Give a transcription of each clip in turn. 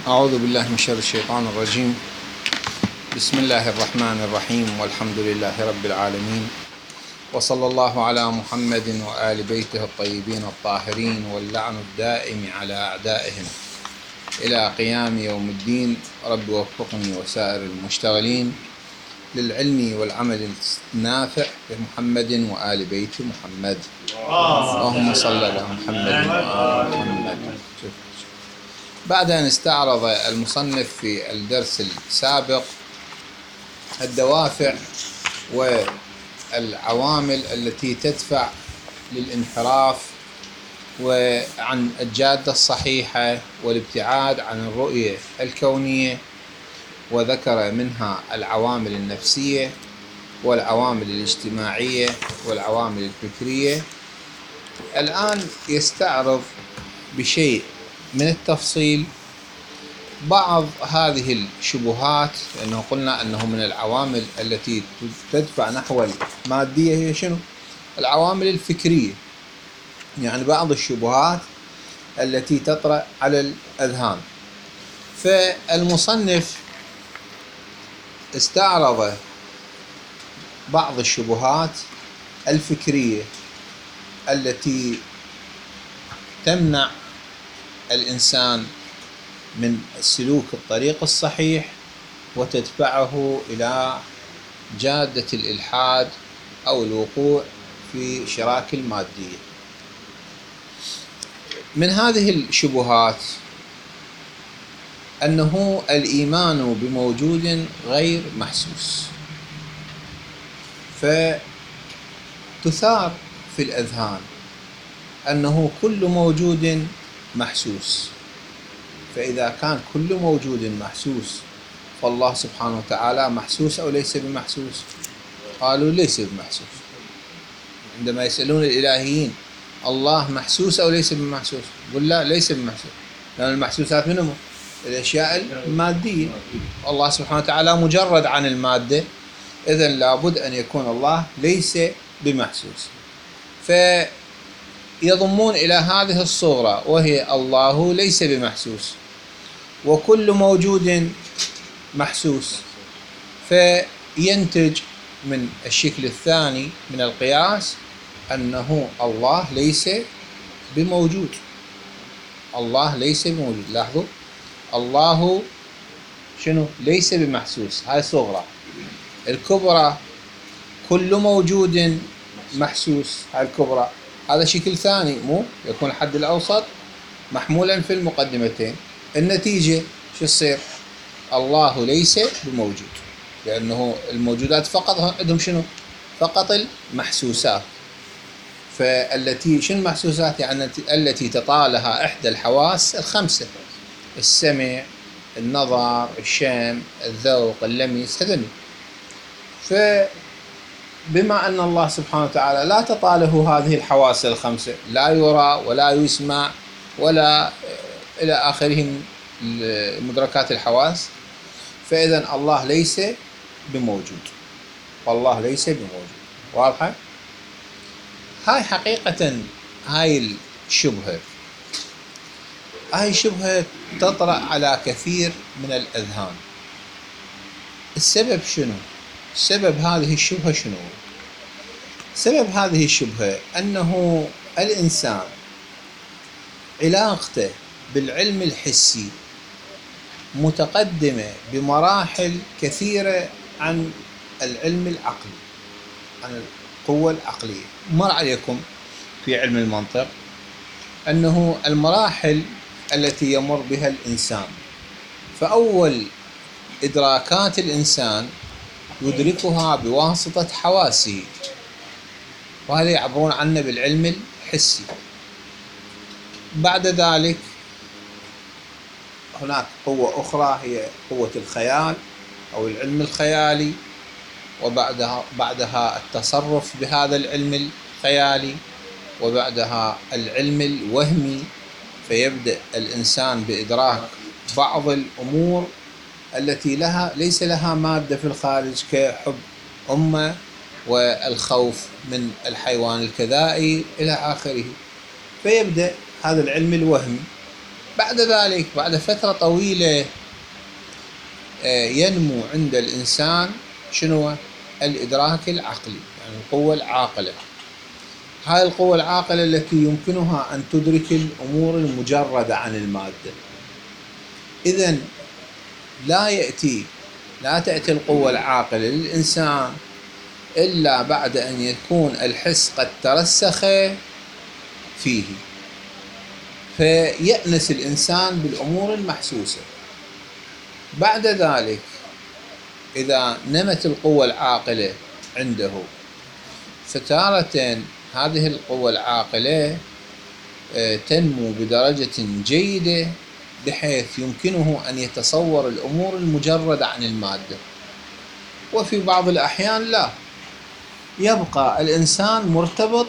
أعوذ بالله من شر الشيطان الرجيم. بسم الله الرحمن الرحيم، والحمد لله رب العالمين، وصلى الله على محمد وآل بيته الطيبين الطاهرين، واللعن الدائم على أعدائهم إلى قيام يوم الدين. رب وفقني وسائر المشتغلين للعلم والعمل النافع بمحمد وآل بيت محمد. اللهم صل على محمد وآل محمد. بعد أن استعرض المصنف في الدرس السابق الدوافع والعوامل التي تدفع للانحراف وعن الجادة الصحيحة والابتعاد عن الرؤية الكونية، وذكر منها العوامل النفسية والعوامل الاجتماعية والعوامل الفكرية. الآن يستعرض بشيء من التفصيل بعض هذه الشبهات، لأنه قلنا أنه من العوامل التي تدفع نحو المادية هي شنو؟ العوامل الفكرية، يعني بعض الشبهات التي تطرأ على الأذهان. فالمصنف استعرض بعض الشبهات الفكرية التي تمنع الإنسان من سلوك الطريق الصحيح وتدفعه إلى جادة الإلحاد أو الوقوع في شراك المادية. من هذه الشبهات أنه الإيمان بموجود غير محسوس، فتثار في الأذهان أنه كل موجود محسوس، فإذا كان كل موجود محسوس فالله سبحانه وتعالى محسوس أو ليس بمحسوس؟ قالوا ليس بمحسوس. عندما يسألون الإلهيين الله محسوس أو ليس بمحسوس؟ قل لا، ليس بمحسوس، لأن المحسوسات منهم الأشياء المادية، الله سبحانه وتعالى مجرد عن المادة، إذن لابد أن يكون الله ليس بمحسوس. فيضمون إلى هذه الصورة وهي الله ليس بمحسوس وكل موجود محسوس، فينتج من الشكل الثاني من القياس أنه الله ليس بموجود. الله ليس بموجود، لاحظوا، الله شنو؟ ليس بمحسوس، هاي صغرى. الكبرى كل موجود محسوس، هاي الكبرى، هذا شكل ثاني، مو يكون الحد الأوسط محمولا في المقدمتين. النتيجة شو تصير؟ الله ليس بموجود، لأنه الموجودات فقط عندهم شنو؟ فقط المحسوسات. فالتي شنو المحسوسات؟ يعني التي تطالها إحدى الحواس الخمسة: السمع، النظر، الشم، الذوق، اللمس، هذني. فبما أن الله سبحانه وتعالى لا تطاله هذه الحواس الخمسة، لا يرى ولا يسمع ولا إلى آخره مدركات الحواس، فإذن الله ليس بموجود، والله ليس بموجود. واضحة؟ هاي حقيقة هاي الشبهة تطرأ على كثير من الأذهان. السبب شنو؟ سبب هذه الشبهة شنو؟ سبب هذه الشبهة أنه الإنسان علاقته بالعلم الحسي متقدمة بمراحل كثيرة عن العلم العقلي، عن القوة العقلية. مر عليكم في علم المنطق أنه المراحل التي يمر بها الإنسان، فأول إدراكات الإنسان يدركها بواسطة حواسه، وهذا يعبرون عنه بالعلم الحسي. بعد ذلك هناك قوة أخرى هي قوة الخيال أو العلم الخيالي، وبعدها التصرف بهذا العلم الخيالي، وبعدها العلم الوهمي، فيبدأ الإنسان بإدراك بعض الأمور التي ليس لها مادة في الخارج، كحب أمه والخوف من الحيوان الكذائي إلى آخره. فيبدأ هذا العلم الوهمي بعد ذلك بعد فترة طويلة ينمو عند الإنسان شنو؟ الإدراك العقلي، يعني القوة العاقلة. هاي القوة العاقلة التي يمكنها أن تدرك الأمور المجردة عن المادة. إذن لا تأتي القوة العاقلة للإنسان إلا بعد أن يكون الحس قد ترسخ فيه، فيأنس الإنسان بالأمور المحسوسة. بعد ذلك إذا نمت القوة العاقلة عنده، فتارة هذه القوة العاقلة تنمو بدرجة جيدة بحيث يمكنه أن يتصور الأمور المجردة عن المادة. وفي بعض الأحيان لا، يبقى الإنسان مرتبط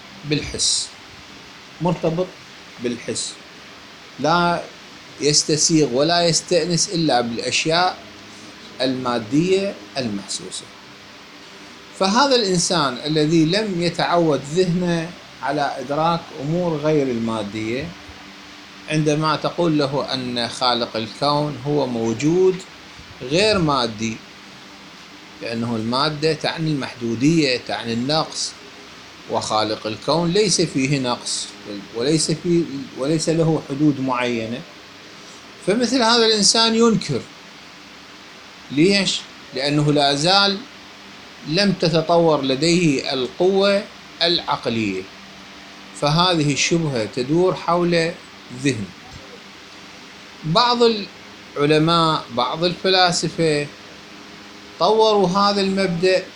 بالحس، لا يستسيغ ولا يستأنس إلا بالأشياء المادية المحسوسة. فهذا الإنسان الذي لم يتعود ذهنه على إدراك أمور غير المادية، عندما تقول له أن خالق الكون هو موجود غير مادي، لأنه المادة تعني المحدودية، تعني النقص، وخالق الكون ليس فيه نقص وليس له حدود معينة، فمثل هذا الإنسان ينكر. ليش؟ لأنه لا زال لم تتطور لديه القوة العقلية، فهذه الشبهة تدور حول ذهن. بعض العلماء، بعض الفلاسفة طوروا هذا المبدأ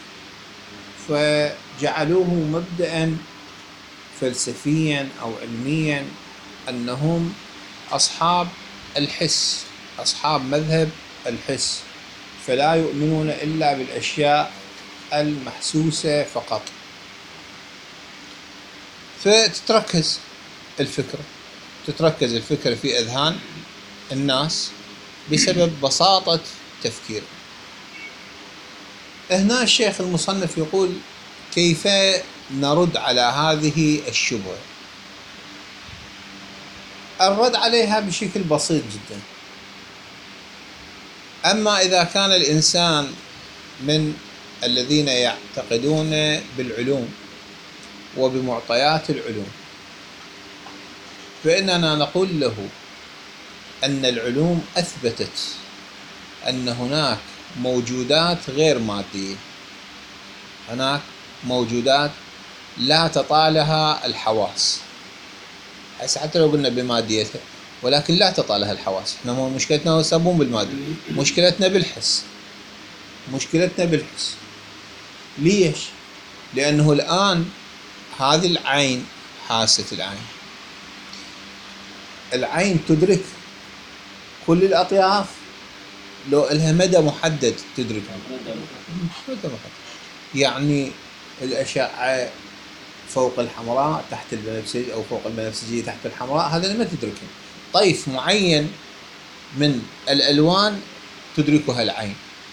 فجعلوه مبدأ فلسفيا أو علميا، أنهم أصحاب الحس، أصحاب مذهب الحس، فلا يؤمنون إلا بالأشياء المحسوسة فقط. فتتركز الفكرة في أذهان الناس بسبب بساطة تفكير. هنا الشيخ المصنف يقول كيف نرد على هذه الشبهة. الرد عليها بشكل بسيط جدا. أما إذا كان الإنسان من الذين يعتقدون بالعلوم وبمعطيات العلوم، فإننا نقول له أن العلوم أثبتت أن هناك موجودات غير مادية، هناك موجودات لا تطالها الحواس. حتى لو قلنا بماديتها، ولكن لا تطالها الحواس. احنا مشكلتنا هو الصابون بالمادة، مشكلتنا بالحس. ليش؟ لأنه الآن هذه العين، حاسة العين تدرك كل الأطياف، لو إلها مدى محدد تدركها. يعني الأشعة فوق الحمراء تحت البنفسجية، أو فوق البنفسجية تحت الحمراء، هذا ما تدركه. طيف معين من الألوان تدركها العين،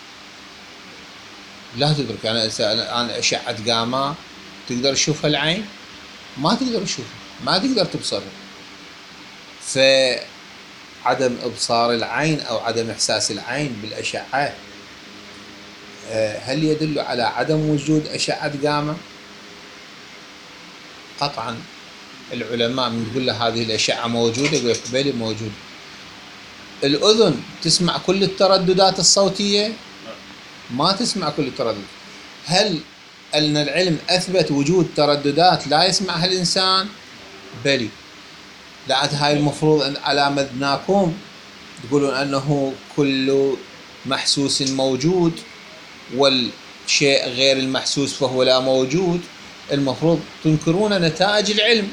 لا تدرك. يعني أنا أشعة جاما تقدر تشوفها العين؟ ما تقدر تشوفها، ما تقدر تبصرها. فعدم إبصار العين أو عدم إحساس العين بالأشعة هل يدل على عدم وجود أشعة جاما؟ قطعا العلماء من يقول له هذه الأشعة موجودة، يقول لك بلي موجودة. الأذن تسمع كل الترددات الصوتية؟ ما تسمع كل الترددات. هل أن العلم أثبت وجود ترددات لا يسمعها الإنسان؟ بلي. لعد هاي المفروض على مذناكم تقولون أنه كل محسوس موجود، والشيء غير المحسوس فهو لا موجود. المفروض تنكرون نتائج العلم،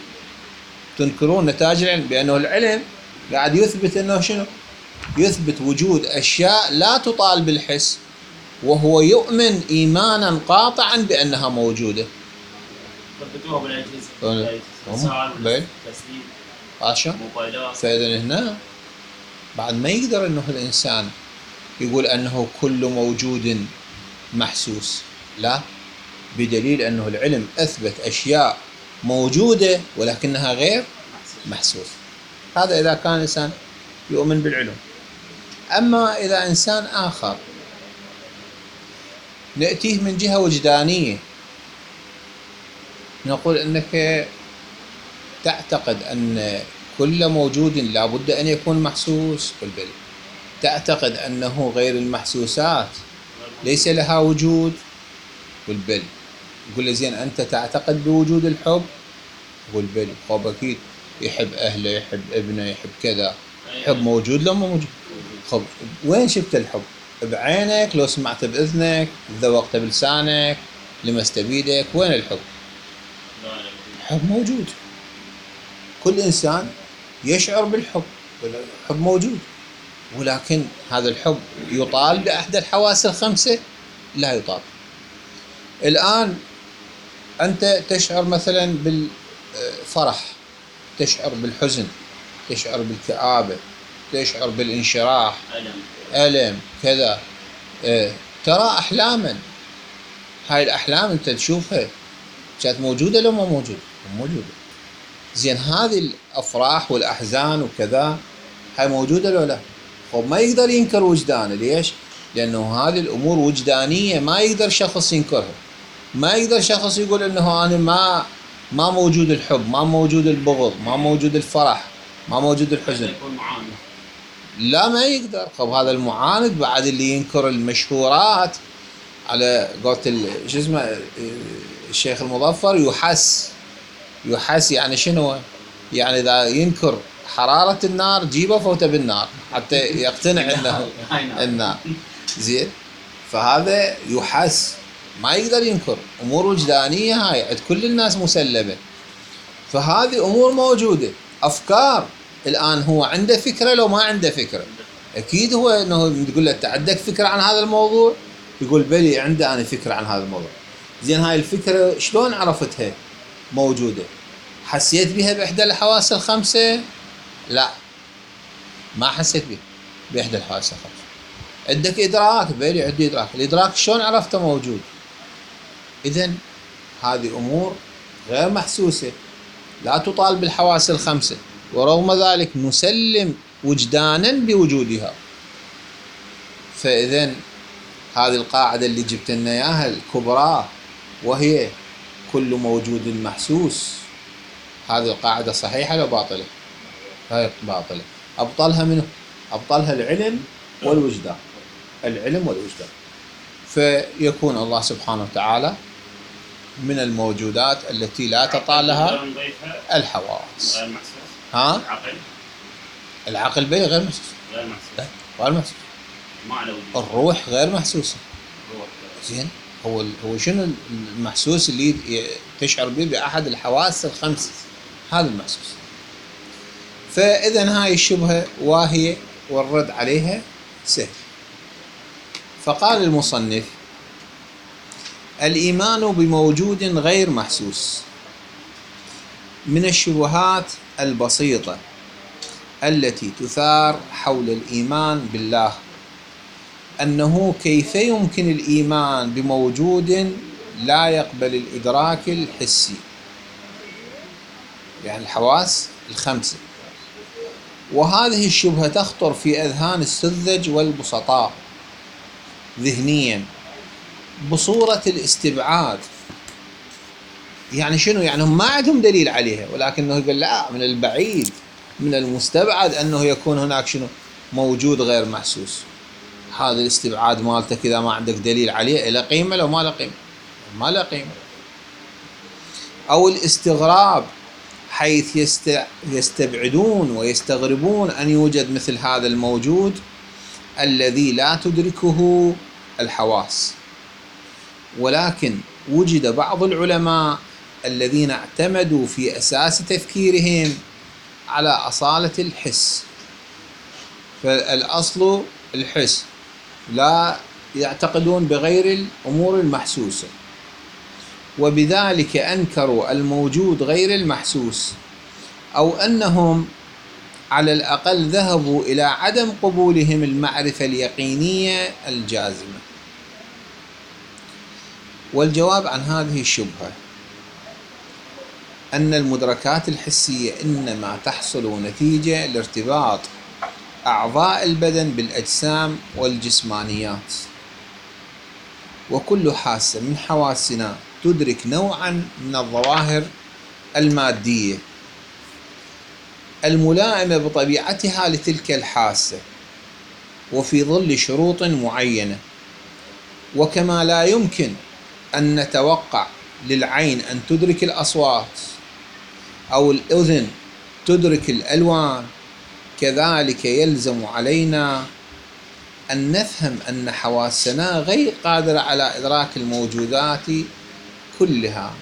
بأنه العلم قاعد يثبت أنه شنو؟ يثبت وجود أشياء لا تطال بالحس، وهو يؤمن إيمانا قاطعا بأنها موجودة. ثبتوها بالأجهزة، عشان فإذا هنا بعد ما يقدر أنه الإنسان يقول أنه كل موجود محسوس، لا، بدليل أنه العلم أثبت أشياء موجودة ولكنها غير محسوس. هذا إذا كان إنسان يؤمن بالعلوم. أما إذا إنسان آخر نأتيه من جهة وجدانية، نقول أنك تعتقد أن كل موجود لا بد أن يكون محسوس، قل بل. تعتقد أنه غير المحسوسات ليس لها وجود، قل بل. يقول له زين أنت تعتقد بوجود الحب، قل بل. خب أكيد يحب أهله، يحب ابنه، يحب كذا. حب موجود لو ما موجود. خب وين شفت الحب؟ بعينك؟ لو سمعت بإذنك؟ ذوقت بلسانك؟ لمست بيدك؟ وين الحب؟ الحب موجود، كل إنسان يشعر بالحب، الحب موجود، ولكن هذا الحب يطال بأحد الحواس الخمسة؟ لا يطال. الآن أنت تشعر مثلا بالفرح، تشعر بالحزن، تشعر بالكآبة، تشعر بالانشراح، ألم كذا. ترى أحلاما، هاي الأحلام أنت تشوفها كانت موجودة لو ما موجودة؟ موجودة. زين هذه الأفراح والأحزان وكذا هاي موجودة لو لا؟ خب ما يقدر ينكر وجدانه. ليش؟ لأنه هذه الأمور وجدانية ما يقدر شخص ينكرها. ما يقدر شخص يقول أنه أنا ما موجود الحب، ما موجود البغض، ما موجود الفرح، ما موجود الحزن. لا ما يقدر. خب هذا المعاند بعد اللي ينكر المشهورات على قولة شو اسمه الشيخ المظفر، يحس يعني شنو؟ يعني إذا ينكر حرارة النار جيبه فوته بالنار حتى يقتنع انه النار. زين، فهذا يحس، ما يقدر ينكر. امور وجدانية هاي عند كل الناس مسلمة. فهذه امور موجودة. افكار، الان هو عنده فكرة لو ما عنده فكرة؟ اكيد هو انه تقول له انت عندك فكرة عن هذا الموضوع؟ يقول بلي عندي انا فكرة عن هذا الموضوع. زين هاي الفكرة شلون عرفتها موجودة؟ حسيت بها بإحدى الحواس الخمسة؟ لا، ما حسيت بها بإحدى الحواس الخمسة. عندك إدراك؟ بلي عندي إدراك. الإدراك شلون عرفته موجود؟ إذن هذه أمور غير محسوسة لا تطال بالحواس الخمسة، ورغم ذلك نسلم وجدانا بوجودها. فإذن هذه القاعدة اللي جبت لنا إياها الكبرى، وهي كل موجود محسوس، هذه القاعدة صحيحة لو باطلة؟ هاي باطلة. أبطلها منه؟ أبطلها العلم والوجدان. العلم والوجدان. فيكون الله سبحانه وتعالى من الموجودات التي لا تطالها الحواس. ها؟ العقل بيه غير محسوس. غير محسوس. الروح غير محسوسة. زين، هو شنو المحسوس اللي تشعر به بأحد الحواس الخمس؟ هذا المحسوس. فإذن هاي الشبهة واهية والرد عليها سهل. فقال المصنف: الإيمان بموجود غير محسوس من الشبهات البسيطة التي تثار حول الإيمان بالله، أنه كيف يمكن الإيمان بموجود لا يقبل الإدراك الحسي، يعني الحواس الخمسة. وهذه الشبهة تخطر في أذهان السذج والبسطاء ذهنيا بصورة الاستبعاد. يعني شنو؟ يعني هم ما عندهم دليل عليها، ولكنه يقول لا، من البعيد من المستبعد أنه يكون هناك شنو؟ موجود غير محسوس. هذا الاستبعاد مالتك إذا ما عندك دليل عليه له قيمة لو ما له قيمة؟ ما له قيمة. أو الاستغراب، حيث يستبعدون ويستغربون أن يوجد مثل هذا الموجود الذي لا تدركه الحواس. ولكن وجد بعض العلماء الذين اعتمدوا في أساس تفكيرهم على أصالة الحس، فالأصل الحس، لا يعتقدون بغير الأمور المحسوسة، وبذلك أنكروا الموجود غير المحسوس، أو أنهم على الأقل ذهبوا إلى عدم قبولهم المعرفة اليقينية الجازمة. والجواب عن هذه الشبهة أن المدركات الحسية إنما تحصل نتيجة لارتباط أعضاء البدن بالأجسام والجسمانيات، وكل حاسة من حواسنا تدرك نوعا من الظواهر المادية الملائمة بطبيعتها لتلك الحاسة وفي ظل شروط معينة. وكما لا يمكن أن نتوقع للعين أن تدرك الأصوات أو الأذن تدرك الألوان، كذلك يلزم علينا أن نفهم أن حواسنا غير قادرة على إدراك الموجودات كلها.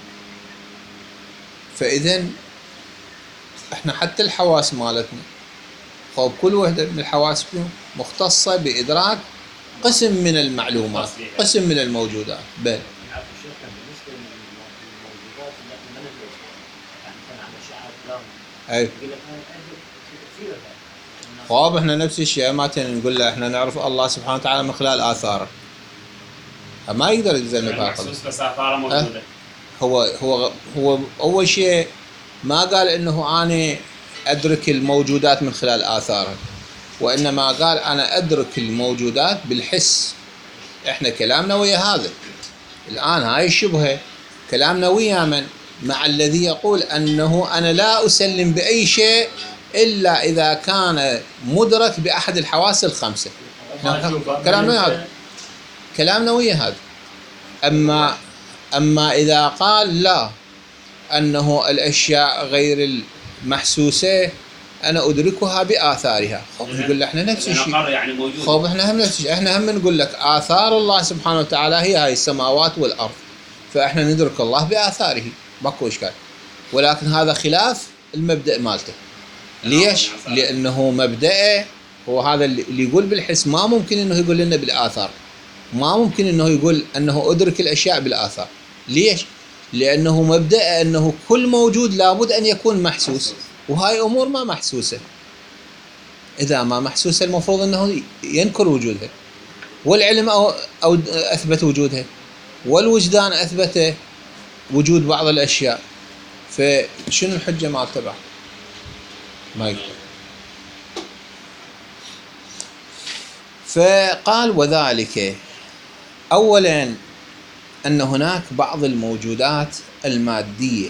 فإذن إحنا حتى الحواس مالتنا كل وحدة من الحواس مختصة بإدراك قسم من المعلومات، قسم من الموجودات. بل أي طب احنا نفس الشيء ما نقول له احنا نعرف الله سبحانه وتعالى من خلال آثاره، ما يقدر يلزمنا بعقله. بس آثاره موجودة. هو أول شيء ما قال إنه أنا أدرك الموجودات من خلال آثاره، وإنما قال أنا أدرك الموجودات بالحس. إحنا كلامنا ويا هذا الآن، هاي الشبهة كلامنا ويا من؟ مع الذي يقول أنه أنا لا أسلم بأي شيء إلا إذا كان مدرك بأحد الحواس الخمسة. كلامنا ويا هذا. أما إذا قال لا، أنه الأشياء غير المحسوسة أنا أدركها بآثارها، نقول له إحنا نفس الشيء. يعني إحنا هم نفس الشيء. إحنا هم نقول لك آثار الله سبحانه وتعالى هي هاي السماوات والأرض، فإحنا ندرك الله بآثاره، ماكو إشكال. ولكن هذا خلاف المبدأ مالته. ليش؟ لأنه مبدأه هو هذا اللي يقول بالحس، ما ممكن إنه يقول لنا بالآثار، ما ممكن إنه يقول أنه أدرك الأشياء بالآثار. ليش؟ لأنه مبدأ أنه كل موجود لابد أن يكون محسوس، وهاي أمور ما محسوسة. إذا ما محسوسة المفروض أنه ينكر وجودها، والعلم أو أثبت وجودها، والوجدان أثبت وجود بعض الأشياء، فشنو الحجة ما تبع؟ ما يقدر. فقال وذلك أولا أن هناك بعض الموجودات المادية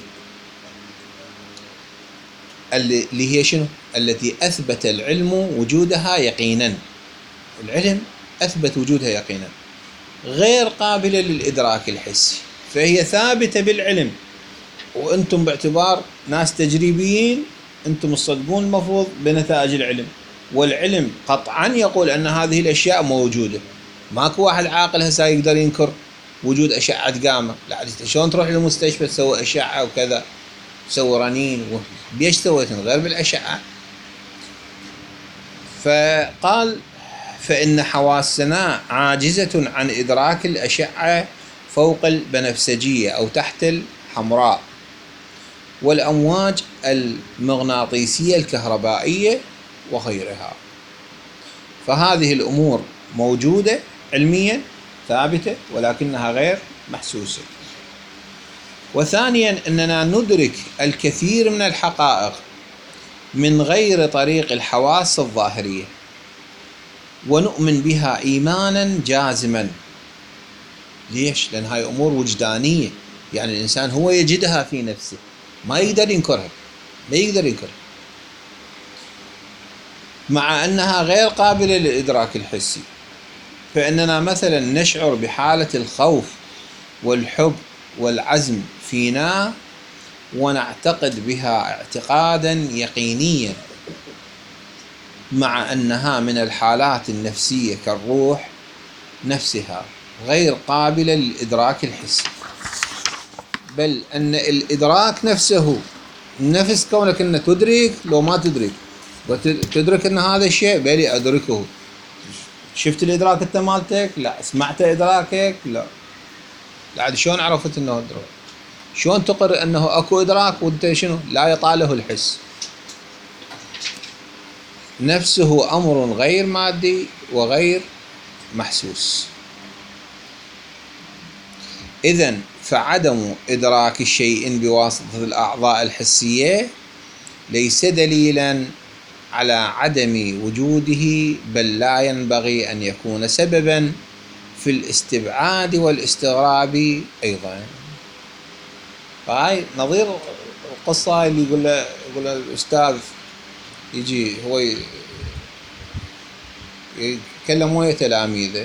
اللي هي شنو؟ التي أثبت العلم وجودها يقينا. العلم أثبت وجودها يقينا، غير قابلة للإدراك الحسي، فهي ثابتة بالعلم، وأنتم باعتبار ناس تجريبيين أنتم تصدقون المفروض بنتائج العلم، والعلم قطعا يقول أن هذه الأشياء موجودة. ماكو واحد عاقل هسه يقدر ينكر وجود أشعة جاما. لا، شلون تروح للمستشفى تسوي أشعة وكذا، تسوي رنين، بيش سويتن غير بالأشعة؟ فقال فإن حواسنا عاجزة عن إدراك الأشعة فوق البنفسجية أو تحت الحمراء والأمواج المغناطيسية الكهربائية وغيرها. فهذه الأمور موجودة علميا ثابتة، ولكنها غير محسوسة. وثانيا أننا ندرك الكثير من الحقائق من غير طريق الحواس الظاهرية، ونؤمن بها إيمانا جازما. ليش؟ لأن هاي أمور وجدانية، يعني الإنسان هو يجدها في نفسه، ما يقدر ينكرها، ما يقدر ينكرها، مع أنها غير قابلة للإدراك الحسي. فإننا مثلا نشعر بحالة الخوف والحب والعزم فينا، ونعتقد بها اعتقادا يقينيا، مع أنها من الحالات النفسية كالروح نفسها غير قابلة للإدراك الحسي. بل أن الإدراك نفسه، نفس كونك أن تدرك لو ما تدرك، وتدرك أن هذا الشيء بلي أدركه. شفت الإدراك أنت مالتك؟ لا. سمعت إدراكك؟ لا. لا، شلون عرفت أنه إدراك؟ شلون تقر أنه أكو إدراك وأنت شنو لا يطاله الحس؟ نفسه أمر غير مادي وغير محسوس. إذن فعدم إدراك الشيء بواسطة الأعضاء الحسية ليس دليلا على عدم وجوده، بل لا ينبغي أن يكون سببا في الاستبعاد والاستغراب أيضا. فهاي نظير القصة اللي يقول الأستاذ يجي هو يتكلم ويا تلاميذه،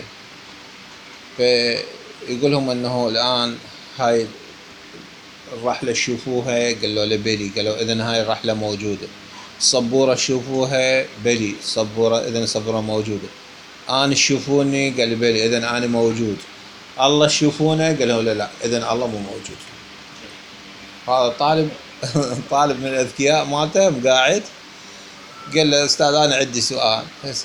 فيقول لهم أنه الآن هاي الرحلة تشوفوها، قالوا له بلي، قالوا إذن هاي الرحلة موجودة. الصبورة تشوفوها؟ بلي. صبورة، إذن الصبورة موجودة. أنا تشوفوني؟ قال بلي، إذن أنا موجود. الله تشوفونه؟ قالوا له لا، إذن الله مو موجود. هذا طالب من الأذكياء مالته قاعد، قال له أستاذ أنا عندي سؤال.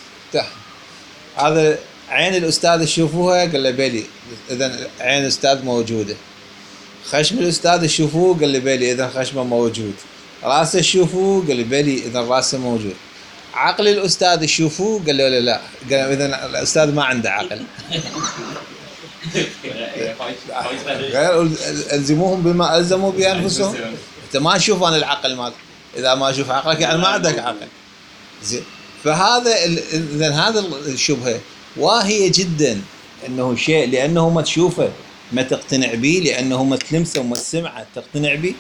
هذا عين الأستاذ تشوفوها؟ قال له بلي، إذن عين الأستاذ موجودة. خشم الأستاذ تشوفوه؟ قال لي بلي، إذن خشمه موجود. راسه تشوفوه؟ قال لي بلي، إذن راسه موجود. عقل الأستاذ تشوفوه؟ قال له لا، قال إذن الأستاذ ما عنده عقل. ألزموهم بما ألزموا بأنفسهم. أنت ما تشوف أنا العقل مالك، إذا ما أشوف عقلك يعني ما عندك عقل. زين، فهذا إذن هذا الشبهة واهية جدا، إنه شيء لأنه ما تشوفه ما تقتنع به، لأنه ما تلمسه وما تسمعه تقتنع به.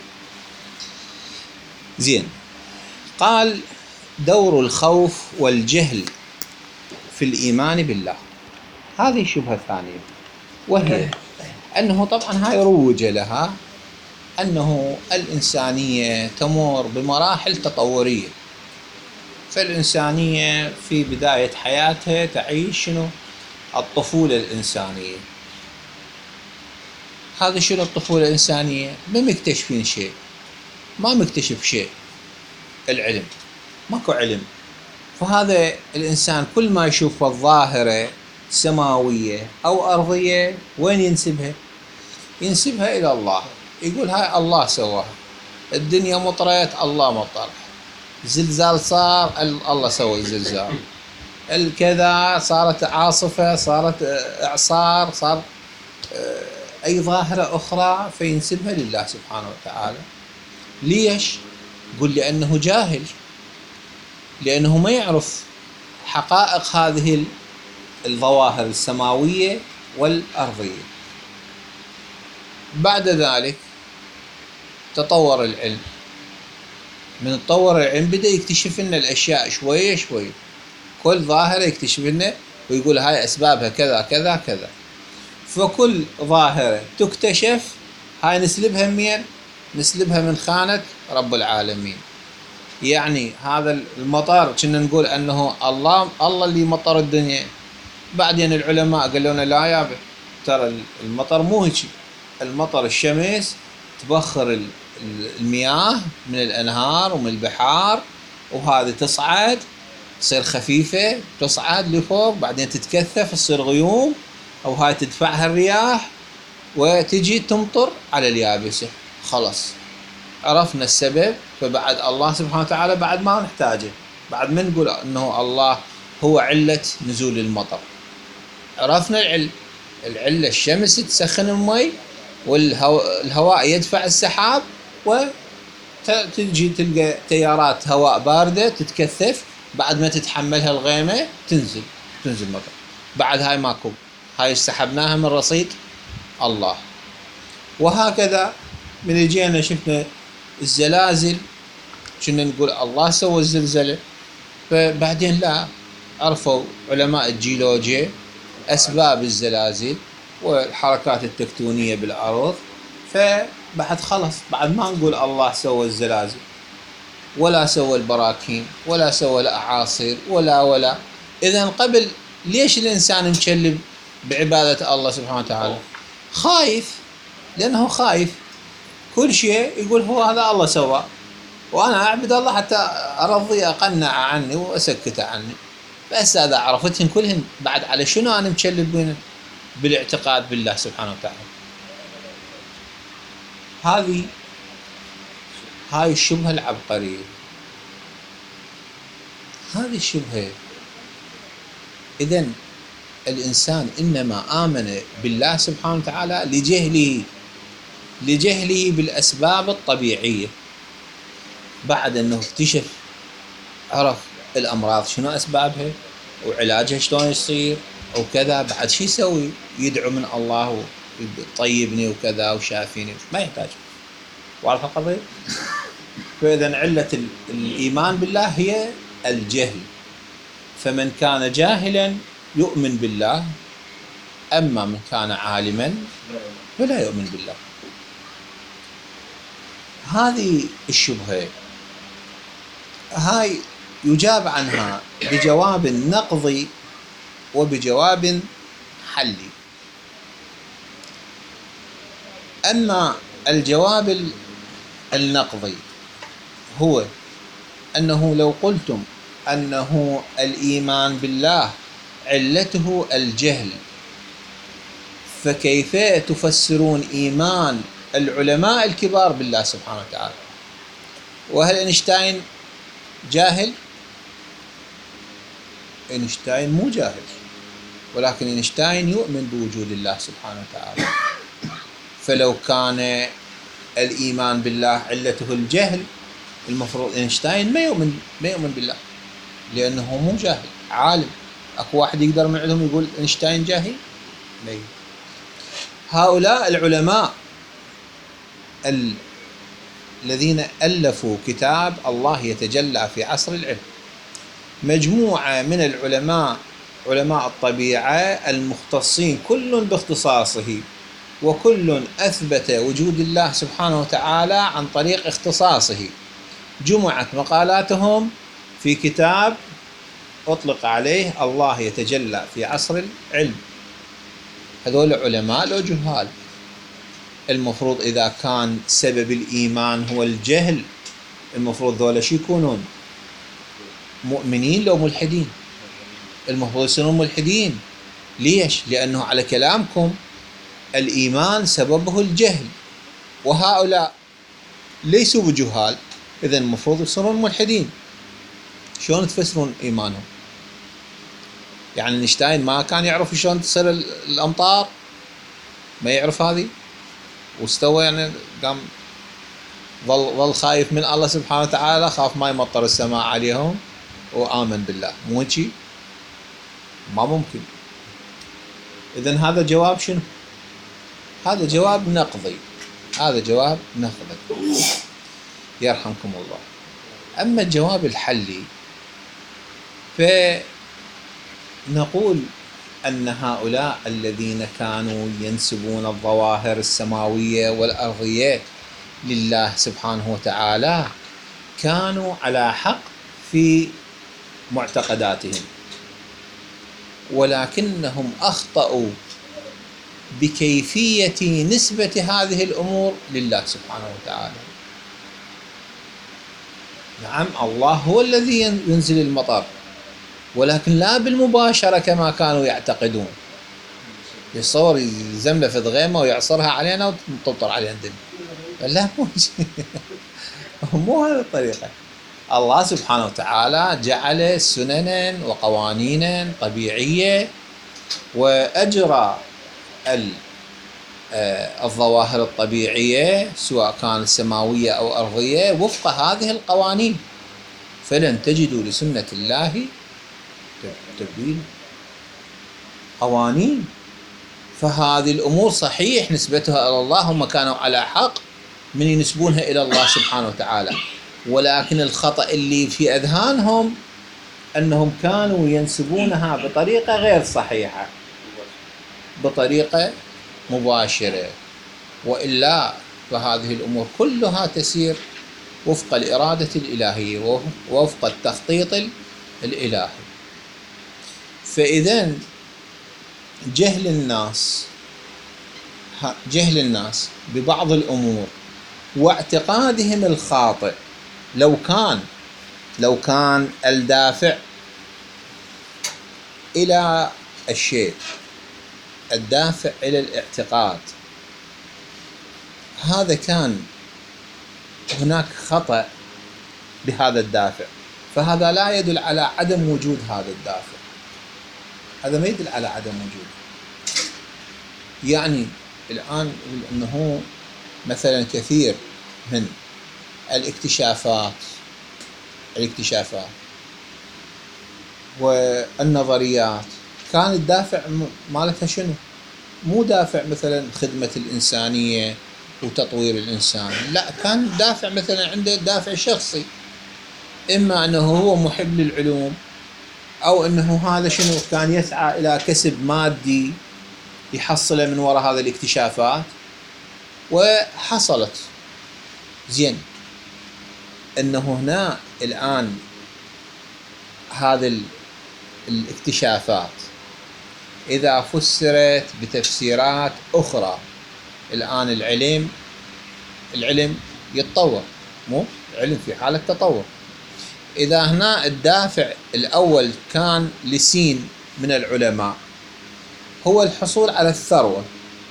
زين، قال دور الخوف والجهل في الإيمان بالله. هذه شبهة ثانية، وهي أنه طبعا هاي روج لها أنه الإنسانية تمر بمراحل تطورية. فالإنسانية في بداية حياتها تعيش شنو؟ الطفولة الإنسانية. هذا شنو الطفولة الإنسانية؟ ما مكتشفين شيء، ما مكتشف شيء، العلم ماكو علم. فهذا الإنسان كل ما يشوف الظاهرة سماوية أو أرضية وين ينسبها؟ ينسبها إلى الله، يقول هاي الله سواها. الدنيا مطرت، الله مطر. زلزال صار، الله سوى الزلزال. الكذا صارت عاصفة، صارت إعصار، صار أي ظاهرة أخرى فينسبها لله سبحانه وتعالى. ليش؟ يقول لأنه جاهل، لأنه ما يعرف حقائق هذه الظواهر السماوية والأرضية. بعد ذلك تطور العلم، من تطور العلم بدأ يكتشف لنا الأشياء شوية شوية، كل ظاهرة يكتشف لنا ويقول هاي أسبابها كذا كذا كذا. فكل ظاهرة تكتشف هاي نسلبها من نسلبها من خانة رب العالمين. يعني هذا المطر كنا نقول أنه الله اللي مطر الدنيا، بعدين العلماء قالوا لنا لا يابا، ترى المطر مو هيك. المطر الشمس تبخر المياه من الأنهار ومن البحار، وهذه تصعد تصير خفيفة، تصعد لفوق، بعدين تتكثف تصير غيوم، أو هاي تدفعها الرياح وتجي تمطر على اليابسة. خلاص عرفنا السبب. فبعد الله سبحانه وتعالى بعد ما نحتاجه، بعد ما نقول أنه الله هو علة نزول المطر. عرفنا العلة الشمس تسخن المي، والهواء يدفع السحاب، وتجي تلقى تيارات هواء باردة تتكثف، بعد ما تتحملها الغيمة تنزل مطر. بعد هاي ماكو، هاي سحبناها من رصيد الله. وهكذا من جينا شفنا الزلازل، كنا نقول الله سوى الزلزلة. فبعدين لا، عرفوا علماء الجيولوجيا أسباب الزلازل والحركات التكتونية بالأرض. فبعد خلص، بعد ما نقول الله سوى الزلازل ولا سوى البراكين ولا سوى الأعاصير ولا إذن قبل ليش الإنسان مكلب بعبادة الله سبحانه وتعالى؟ خايف، لأنه خايف كل شيء يقول هو هذا الله سوى، وأنا أعبد الله حتى أرضي أقنع عني وأسكت عني. بس هذا عرفتهن كلهن، بعد على شنو أنا مكلب بينهم؟ بالاعتقاد بالله سبحانه وتعالى. هاي الشبهة العبقرية. هذه الشبهة إذن الإنسان إنما آمن بالله سبحانه وتعالى لجهله بالأسباب الطبيعية. بعد أنه اكتشف، عرف الأمراض شنو أسبابها وعلاجها شلون يصير وكذا، بعد شو يسوي؟ يدعو من الله ويطيبني وكذا وشافيني، ما يحتاج. واضح القضية؟ فإذا علة الإيمان بالله هي الجهل. فمن كان جاهلا يؤمن بالله، أما من كان عالما فلا يؤمن بالله. هذه الشبهة هاي يجاب عنها بجواب نقضي وبجواب حلي. أما الجواب النقضي هو أنه لو قلتم أنه الإيمان بالله علته الجهل، فكيف تفسرون إيمان العلماء الكبار بالله سبحانه وتعالى؟ وهل أينشتاين جاهل؟ أينشتاين مو جاهل، ولكن أينشتاين يؤمن بوجود الله سبحانه وتعالى. فلو كان الإيمان بالله علته الجهل، المفروض أينشتاين ما يؤمن بالله، لأنه مو جاهل، عالم. أكو واحد يقدر من عندهم يقول أينشتاين جاهل؟ لا. هؤلاء العلماء الذين ألفوا كتاب الله يتجلى في عصر العلم، مجموعة من العلماء، علماء الطبيعة المختصين كل باختصاصه، وكل أثبت وجود الله سبحانه وتعالى عن طريق اختصاصه، جمعت مقالاتهم في كتاب أطلق عليه الله يتجلى في عصر العلم. هذول علماء لو جهال؟ المفروض إذا كان سبب الإيمان هو الجهل، المفروض ذولا شو يكونون؟ مؤمنين لو ملحدين؟ المفروض يصيرون ملحدين. ليش؟ لأنه على كلامكم الإيمان سببه الجهل، وهؤلاء ليسوا بجهال، إذن المفروض يصيرون ملحدين. شلون تفسرون إيمانهم؟ يعني أينشتاين ما كان يعرف شلون تصير الأمطار؟ ما يعرف هذه؟ واستوى يعني قام ظل خايف من الله سبحانه وتعالى، خاف ما يمطر السماء عليهم وآمن بالله. مو هيك؟ ما ممكن. إذن هذا جواب شنو؟ هذا جواب نقضي، هذا جواب نقضي، يرحمكم الله. أما الجواب الحلي فنقول أن هؤلاء الذين كانوا ينسبون الظواهر السماوية والأرضية لله سبحانه وتعالى كانوا على حق في معتقداتهم، ولكنهم أخطأوا بكيفية نسبة هذه الأمور لله سبحانه وتعالى. نعم، الله هو الذي ينزل المطر، ولكن لا بالمباشرة كما كانوا يعتقدون. يصور يزمله في ضغيمة ويعصرها علينا وتمطر علينا الدنيا. لا، مو هذه الطريقة. الله سبحانه وتعالى جعل سننا وقوانينا طبيعية، وأجرى الظواهر الطبيعية سواء كانت سماوية أو أرضية وفق هذه القوانين، فلن تجدوا لسنة الله تبديل. قوانين. فهذه الأمور صحيح نسبتها إلى الله، هم كانوا على حق من ينسبونها إلى الله سبحانه وتعالى، ولكن الخطأ اللي في أذهانهم أنهم كانوا ينسبونها بطريقة غير صحيحة، بطريقة مباشرة. وإلا فهذه الأمور كلها تسير وفق الإرادة الإلهية ووفق التخطيط الإلهي. فإذن جهل الناس ببعض الأمور واعتقادهم الخاطئ، لو كان الدافع إلى الشيء، الدافع إلى الاعتقاد، هذا كان هناك خطأ بهذا الدافع، فهذا لا يدل على عدم وجود هذا الدافع. هذا ما يدل على عدم وجوده. يعني الآن أنه مثلا كثير من الاكتشافات والنظريات كان الدافع مالتها شنو؟ مو دافع مثلا خدمة الإنسانية وتطوير الإنسان، لا، كان دافع مثلا عنده دافع شخصي، إما أنه هو محب للعلوم، أو أنه هذا شنو كان يسعى إلى كسب مادي يحصله من وراء هذه الاكتشافات، وحصلت. زين، أنه هنا الآن هذه الاكتشافات إذا فسرت بتفسيرات أخرى، الآن العلم يتطور، مو العلم في حالة تطور. إذا هنا الدافع الأول كان لسين من العلماء هو الحصول على الثروة،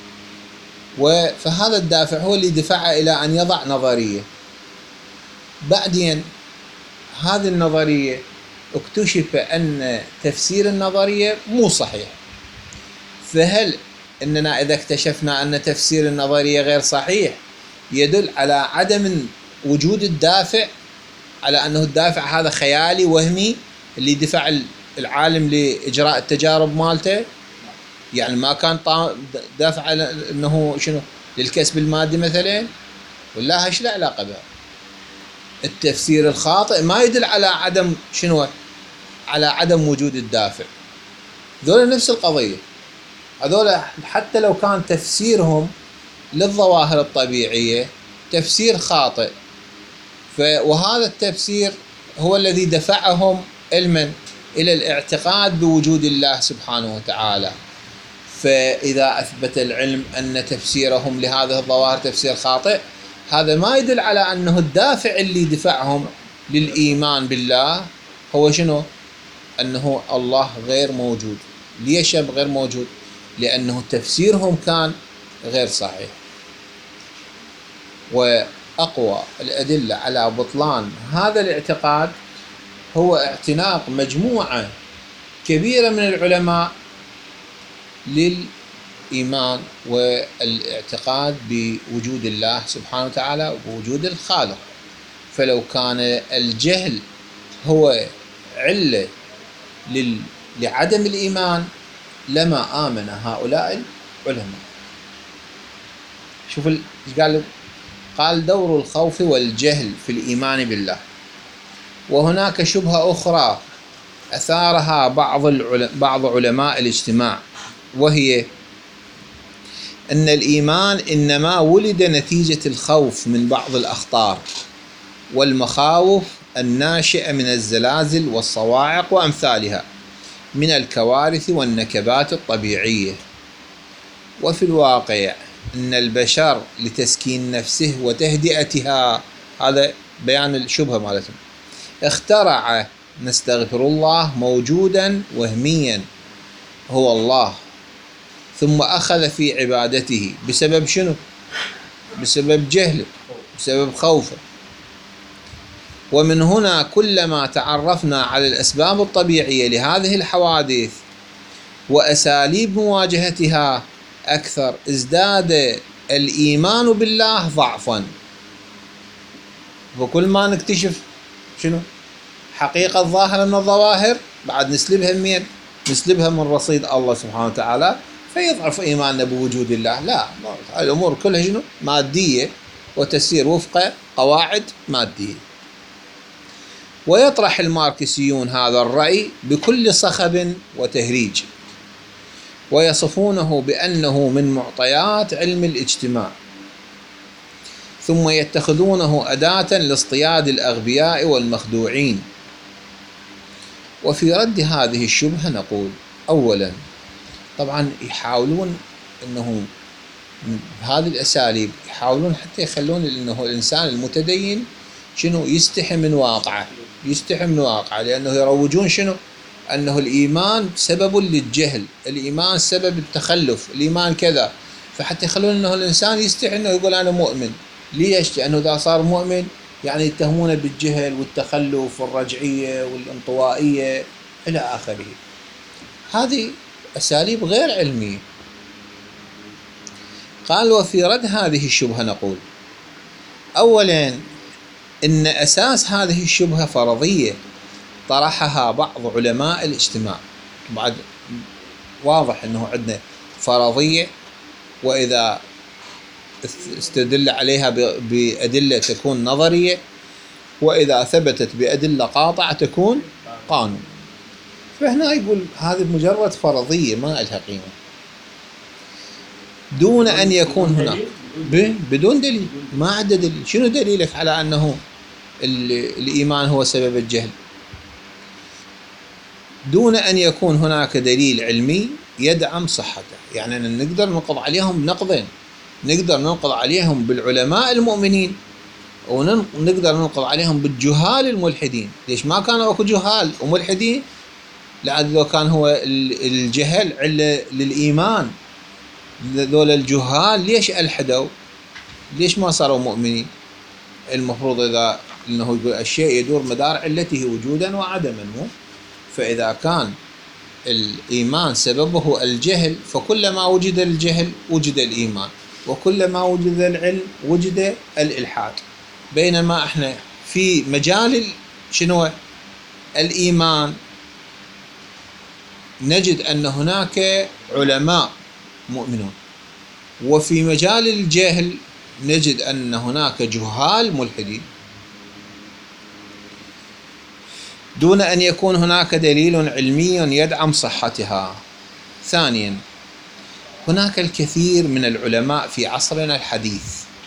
فهذا الدافع هو اللي دفعه إلى أن يضع نظرية. بعدين هذه النظرية اكتشف أن تفسير النظرية مو صحيح، فهل أننا إذا اكتشفنا أن تفسير النظرية غير صحيح يدل على عدم وجود الدافع، على أنه الدافع هذا خيالي وهمي اللي دفع العالم لإجراء التجارب مالته؟ يعني ما كان دافع على أنه شنو للكسب المادي مثلا؟ ولا هاش لا علاقة بها. التفسير الخاطئ ما يدل على عدم شنو، على عدم وجود الدافع. ذولا نفس القضية، هذولا حتى لو كان تفسيرهم للظواهر الطبيعية تفسير خاطئ، وهذا التفسير هو الذي دفعهم علما إلى الاعتقاد بوجود الله سبحانه وتعالى. فإذا أثبت العلم أن تفسيرهم لهذه الظواهر تفسير خاطئ، هذا ما يدل على أنه الدافع اللي دفعهم للإيمان بالله هو شنو؟ أنه الله غير موجود. ليش غير موجود؟ لأنه تفسيرهم كان غير صحيح. وأقوى الأدلة على بطلان هذا الاعتقاد هو اعتناق مجموعة كبيرة من العلماء للإيمان والاعتقاد بوجود الله سبحانه وتعالى وبوجود الخالق. فلو كان الجهل هو علة لعدم الإيمان لما آمن هؤلاء العلماء. شوف قال دور الخوف والجهل في الإيمان بالله. وهناك شبهة أخرى أثارها بعض علماء الاجتماع، وهي أن الإيمان إنما ولد نتيجة الخوف من بعض الأخطار والمخاوف الناشئة من الزلازل والصواعق وأمثالها من الكوارث والنكبات الطبيعية. وفي الواقع أن البشر لتسكين نفسه وتهدئتها، هذا بيان الشبهة مالتهم، اخترع نستغفر الله موجودا وهميا هو الله، ثم أخذ في عبادته بسبب شنو؟ بسبب جهله، بسبب خوفه. ومن هنا كلما تعرفنا على الأسباب الطبيعية لهذه الحوادث وأساليب مواجهتها أكثر ازداد الإيمان بالله ضعفا. وكل ما نكتشف شنو حقيقة ظاهرة من الظواهر بعد نسلبها من رصيد الله سبحانه وتعالى، فيضعف إيماننا بوجود الله. لا، الأمور كلها شنو مادية وتسير وفق قواعد مادية. ويطرح الماركسيون هذا الرأي بكل صخب وتهريج، ويصفونه بأنه من معطيات علم الاجتماع، ثم يتخذونه أداة لاصطياد الأغبياء والمخدوعين. وفي رد هذه الشبهة نقول: أولا، طبعا يحاولون أنه بهذه الأساليب يحاولون حتى يخلون أنه الإنسان المتدين شنو يستحي من واقعه، لأنه يروجون شنو أنه الإيمان سبب للجهل، الإيمان سبب التخلف، الإيمان كذا، فحتى يخلون أنه الإنسان يستحي أنه يقول أنا مؤمن. ليش؟ لأنه إذا صار مؤمن يعني يتهمونه بالجهل والتخلف والرجعية والانطوائية إلى آخره. هذه أساليب غير علمية. قال: وفي رد هذه الشبهة نقول: أولا إن أساس هذه الشبهة فرضية طرحها بعض علماء الاجتماع. بعد واضح أنه عندنا فرضية، وإذا استدل عليها بأدلة تكون نظرية، وإذا ثبتت بأدلة قاطعة تكون قانون. فهنا يقول هذه مجرد فرضية ما لها قيمة، دون أن يكون هناك بدون دليل. ما عنده دليل. شنو دليلك على أنه الإيمان هو سبب الجهل؟ دون أن يكون هناك دليل علمي يدعم صحته. يعني نقدر ننقض عليهم بنقضين: نقدر ننقض عليهم بالعلماء المؤمنين، ونقدر ننقض عليهم بالجهال الملحدين. ليش ما كانوا اكو جهال وملحدين؟ لأن لو كان هو الجهل علة للإيمان، ذول الجهال ليش ألحدوا؟ ليش ما صاروا مؤمنين؟ المفروض إذا إنه يقول الشيء يدور مدار علته وجودا وعدما، مو؟ فإذا كان الإيمان سببه الجهل، فكلما وجد الجهل وجد الإيمان، وكلما وجد العلم وجد الإلحاد. بينما احنا في مجال شنو الإيمان نجد أن هناك علماء مؤمنون، وفي مجال الجهل نجد أن هناك جهال ملحدين، دون أن يكون هناك دليل علمي يدعم صحتها. ثانيا، هناك الكثير من العلماء في عصرنا الحديث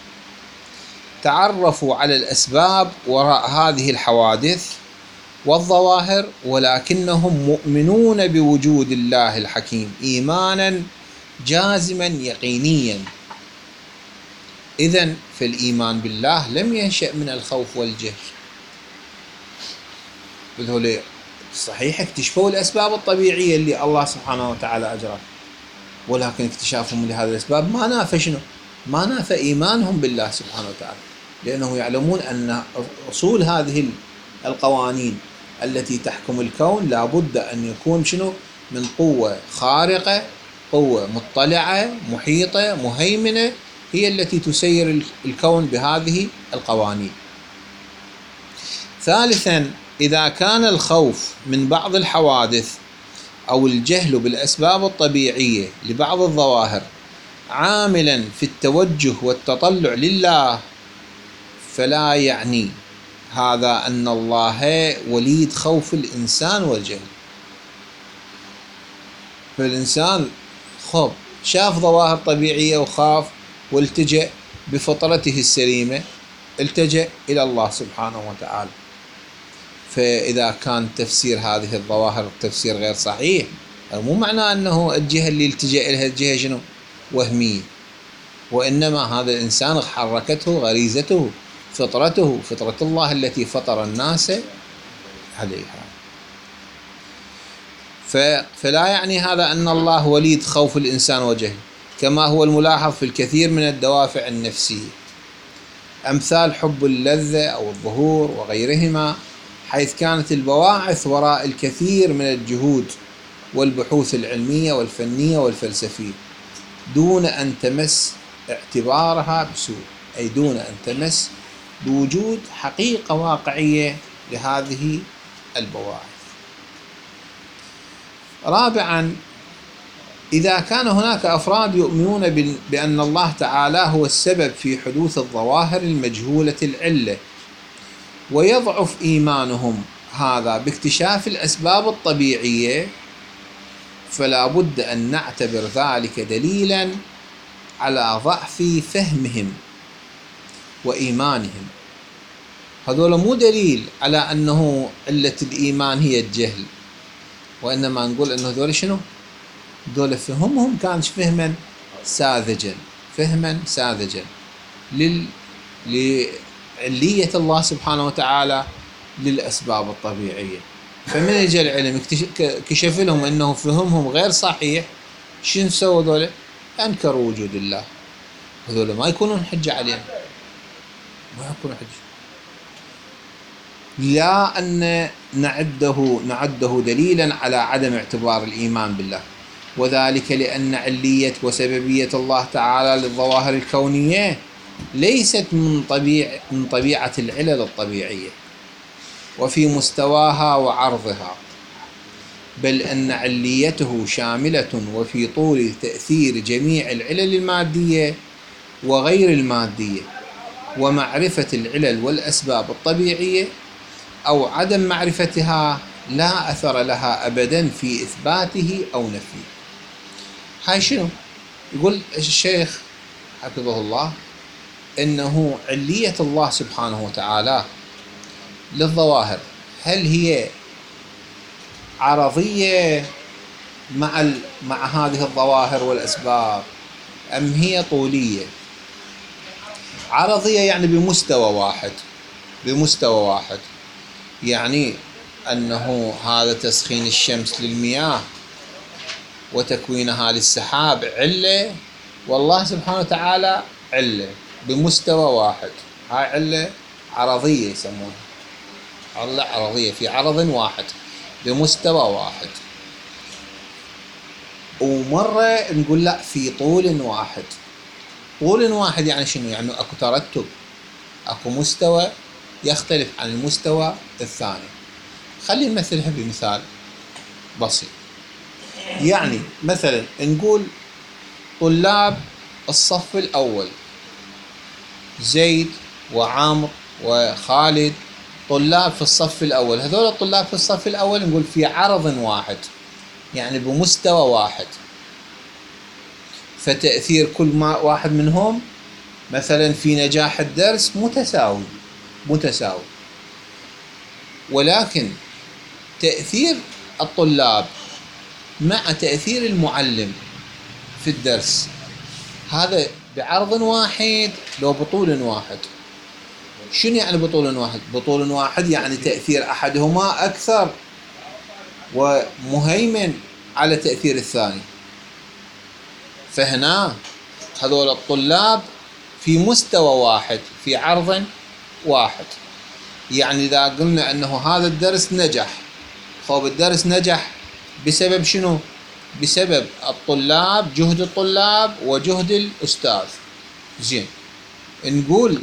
تعرفوا على الأسباب وراء هذه الحوادث والظواهر، ولكنهم مؤمنون بوجود الله الحكيم إيمانا جازما يقينيا. إذن فالإيمان بالله لم ينشأ من الخوف والجهل. بذول صحيح اكتشفوا الأسباب الطبيعية اللي الله سبحانه وتعالى أجرى، ولكن اكتشافهم لهذه الأسباب ما نافى شنو؟ ما نافى إيمانهم بالله سبحانه وتعالى، لأنه يعلمون أن أصول هذه القوانين التي تحكم الكون لابد أن يكون شنو؟ من قوة خارقة، قوة مطلعة محيطة مهيمنة، هي التي تسير الكون بهذه القوانين. ثالثا، إذا كان الخوف من بعض الحوادث أو الجهل بالأسباب الطبيعية لبعض الظواهر عاملا في التوجه والتطلع لله، فلا يعني هذا أن الله وليد خوف الإنسان والجهل. فالإنسان شاف ظواهر طبيعية وخاف والتجأ بفطرته السليمة، التجأ إلى الله سبحانه وتعالى. فإذا كان تفسير هذه الظواهر تفسير غير صحيح، مو معناه أنه الجهة اللي التجأ إليها الجهة شنو؟ وهمية، وإنما هذا الإنسان حركته غريزته، فطرته، فطرة الله التي فطر الناس عليها. فلا يعني هذا أن الله وليد خوف الإنسان وجهل، كما هو الملاحظ في الكثير من الدوافع النفسية، أمثال حب اللذة أو الظهور وغيرهما، حيث كانت البواعث وراء الكثير من الجهود والبحوث العلمية والفنية والفلسفية، دون أن تمس اعتبارها بسوء، أي دون أن تمس بوجود حقيقة واقعية لهذه البواعث. رابعا، إذا كان هناك أفراد يؤمنون بأن الله تعالى هو السبب في حدوث الظواهر المجهولة العلة، ويضعف إيمانهم هذا باكتشاف الأسباب الطبيعية، فلا بد أن نعتبر ذلك دليلا على ضعف فهمهم وإيمانهم. هذول مو دليل على أنه علة الإيمان هي الجهل، وإنما نقول أنه هذول شنو؟ هذول فهمهم كان فهما ساذجا، فهما ساذجا لعلية الله سبحانه وتعالى للأسباب الطبيعية. فمن اجى العلم كشف لهم أنه فهمهم غير صحيح، شنو سووا هذول؟ أنكروا وجود الله. هذول ما يكونون حجة علينا، ما يكونون حجة. لا أن نعده دليلا على عدم اعتبار الإيمان بالله، وذلك لأن علية وسببية الله تعالى للظواهر الكونية ليست من طبيعة العلل الطبيعية وفي مستواها وعرضها، بل أن عليته شاملة وفي طول تأثير جميع العلل المادية وغير المادية، ومعرفة العلل والأسباب الطبيعية أو عدم معرفتها لا أثر لها أبدا في إثباته أو نفيه. هاي شنو؟ يقول الشيخ حفظه الله إنه علية الله سبحانه وتعالى للظواهر هل هي عرضية مع هذه الظواهر والأسباب أم هي طولية؟ عرضية يعني بمستوى واحد، يعني أنه هذا تسخين الشمس للمياه وتكوينها للسحاب علة، والله سبحانه وتعالى علة بمستوى واحد. هاي علة عرضية يسمونها، علة عرضية في عرض واحد بمستوى واحد. ومرة نقول لا في طول واحد. طول واحد يعني شنو؟ يعني اكو ترتب، اكو مستوى يختلف عن المستوى الثاني. خلينا نمثلها بمثال بسيط. يعني مثلا نقول طلاب الصف الأول زيد وعامر وخالد، طلاب في الصف الأول. هذول الطلاب في الصف الأول نقول في عرض واحد، يعني بمستوى واحد، فتأثير كل واحد منهم مثلا في نجاح الدرس متساوي. ولكن تأثير الطلاب مع تأثير المعلم في الدرس هذا بعرض واحد لو بطول واحد. شنو يعني بطول واحد؟ بطول واحد يعني تأثير أحدهما أكثر ومهيمن على تأثير الثاني. فهنا هذول الطلاب في مستوى واحد في عرض واحد. يعني إذا قلنا أنه هذا الدرس نجح، طيب الدرس نجح بسبب شنو؟ بسبب الطلاب، جهد الطلاب وجهد الأستاذ. زين، نقول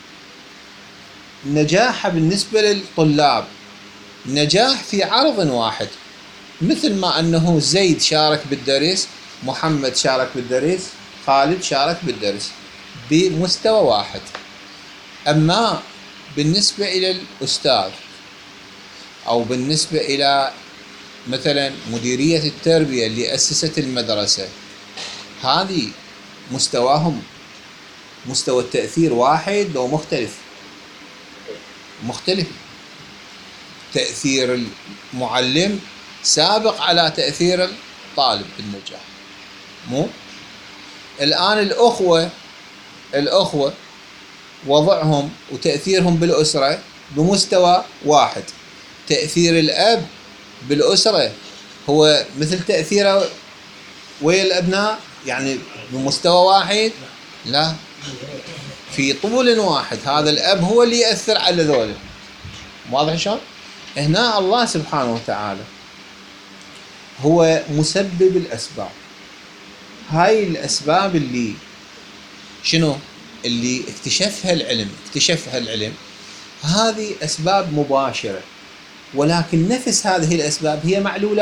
نجاح بالنسبة للطلاب نجاح في عرض واحد، مثل ما أنه زيد شارك بالدرس، محمد شارك بالدرس، خالد شارك بالدرس بمستوى واحد. أما بالنسبة إلى الأستاذ أو بالنسبة إلى مثلا مديرية التربية اللي أسست المدرسة، هذه مستواهم مستوى التأثير واحد لو مختلف. تأثير المعلم سابق على تأثير الطالب بالنجاح. مو الآن الأخوة وضعهم وتأثيرهم بالأسرة بمستوى واحد. تأثير الأب بالأسرة هو مثل تأثيره ويا الأبناء، يعني بمستوى واحد؟ لا، في طول واحد. هذا الأب هو اللي يأثر على ذولا. واضح شلون؟ هنا الله سبحانه وتعالى هو مسبب الأسباب. هاي الأسباب اللي شنو؟ اللي اكتشفها العلم، هذه أسباب مباشرة، ولكن نفس هذه الأسباب هي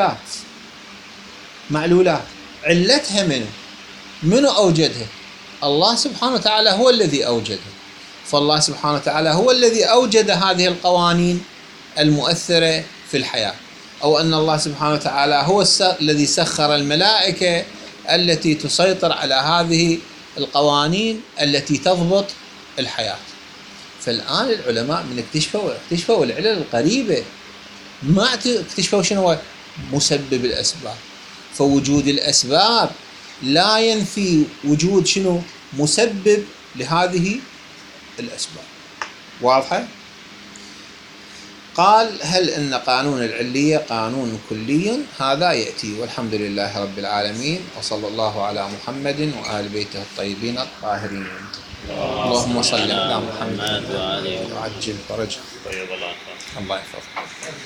معلولات. علتها منو أوجدها؟ الله سبحانه وتعالى هو الذي أوجدها. فالله سبحانه وتعالى هو الذي أوجد هذه القوانين المؤثرة في الحياة، أو أن الله سبحانه وتعالى هو الذي سخر الملائكة التي تسيطر على هذه القوانين التي تضبط الحياة. فالآن العلماء من اكتشفوا العلل القريبة، ما اكتشفوا شنو هو مسبب الأسباب. فوجود الأسباب لا ينفي وجود شنو؟ مسبب لهذه الأسباب. واضحة؟ قال: هل أن قانون العلية قانون كلي؟ هذا يأتي. والحمد لله رب العالمين، وصلى الله على محمد وآل بيته الطيبين الطاهرين. اللهم صل على محمد وعجل فرجه. الله يحفظك.